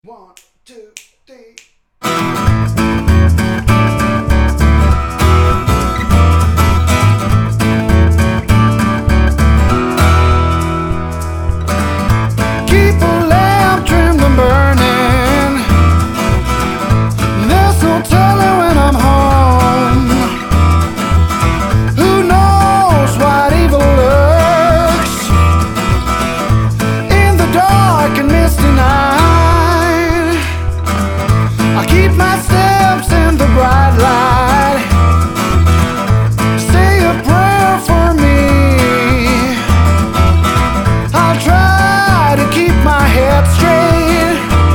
One, two, three. Keep a lamp trimmed and burning. There's no telling when I'm home. Who knows what evil lurks in the dark and misty night. I keep my steps in the bright light. Say a prayer for me. I'll try to keep my head straight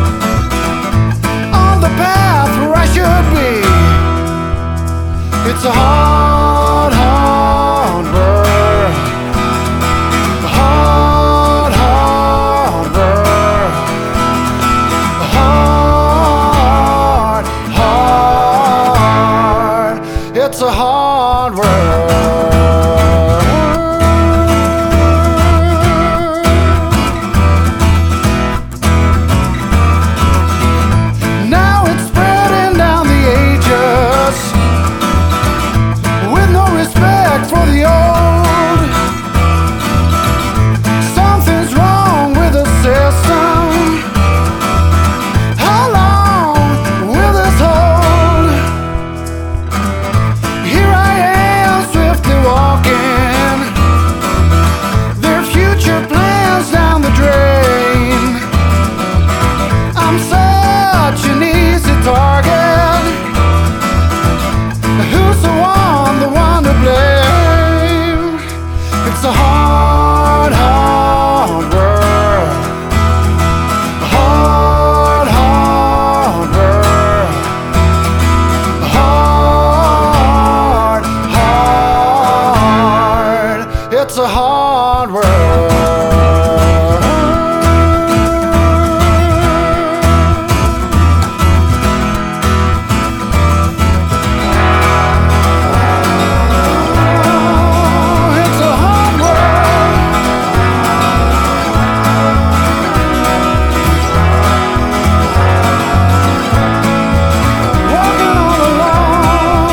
on the path where I should be. It's a hard, hard world. A hard, hard world. A hard, hard. It's a hard world. Now it's spreading down the ages with no respect for the old. Something's wrong with the system. How long will this hold? Here I am swiftly walking, their future plans down the drain. I'm such an easy target. Who's the one to blame? It's a hard, hard world. A hard, hard world. A hard, hard. It's a hard world. It's a hard world. Walking all alone.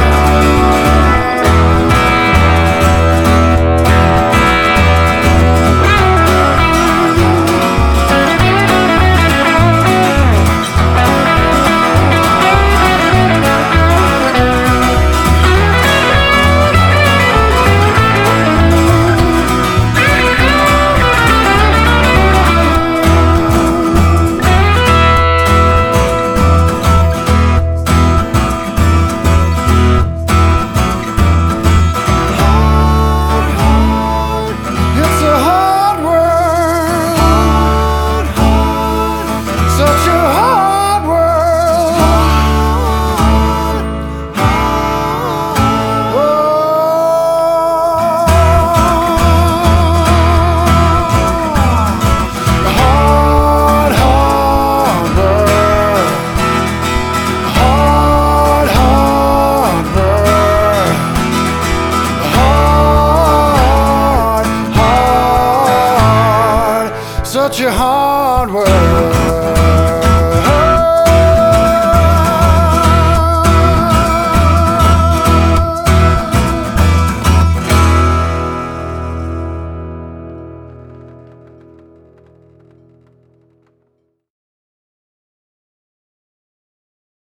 It's a hard world. Such a hard world. A hard, hard world. A hard, hard world. Hard, hard, such a hard